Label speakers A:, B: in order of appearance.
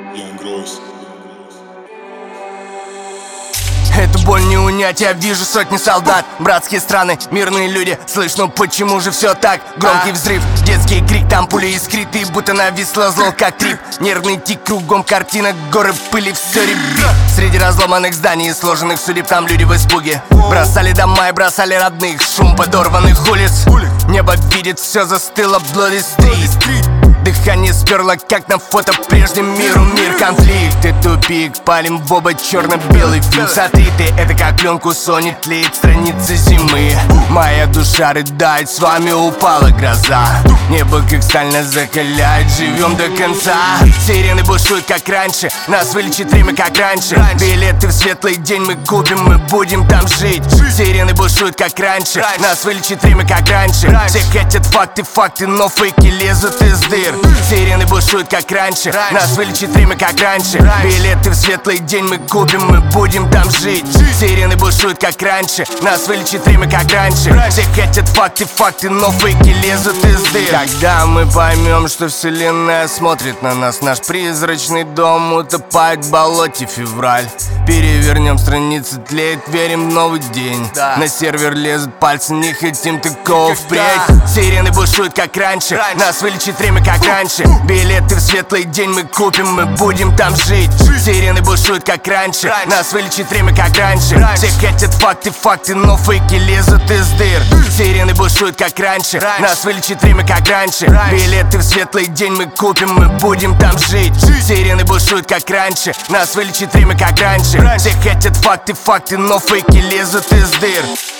A: Young Gross.
B: Эту боль не унять, я вижу сотни солдат. Братские страны, мирные люди. Слышь, ну почему же все так? Громкий взрыв, детский крик, там пули искрит, и будто нависло зло, как трип. Нервный тик, кругом картинок, горы пыли, все ребит. Среди разломанных зданий и сложенных судеб там люди в испуге. Бросали дома и бросали родных, шум подорванных улиц. Небо видит, все застыло, bloody street. Дыхание сперло, как на фото прежним миру. Мир, конфликт и тупик, палим в оба черно-белый фильм. Смотри ты, это как пленку Sony тлеет страницы зимы. Моя душа рыдает, с вами упала гроза. Небо как стально закаляет, живем до конца. Сирены бушуют, как раньше, нас вылечит время, как раньше. Билеты в светлый день мы купим, мы будем там жить. Сирены бушуют, как раньше, нас вылечит время, как раньше. Все хотят факты, но фейки лезут из дыр. Сирены бушуют, как раньше, нас вылечит время, как раньше. Билеты в светлый день мы купим, мы будем там жить. Сирены бушуют, как раньше, нас вылечит время, как раньше. Все хотят факты, но фейки лезут из дыр. Когда мы поймем, что вселенная смотрит на нас, наш призрачный дом утопает в болоте, февраль. Перевернем страницы, тлеет, верим в новый день. На сервер лезут пальцы, не хотим такого впредь. Сирены бушуют, как раньше, нас вылечит время, как раньше. Билеты в светлый день мы купим, мы будем там жить. Сирены бушуют, как раньше, нас вылечит время, как раньше. Все хотят факты, но фейки лезут из дыр. Сирены бушуют, как раньше, нас вылечит время, как раньше. Билеты в светлый день мы купим, мы будем там жить. Сирены бушуют, как раньше, нас вылечит время, как раньше. Все хотят факты, но фейки лезут из дыр.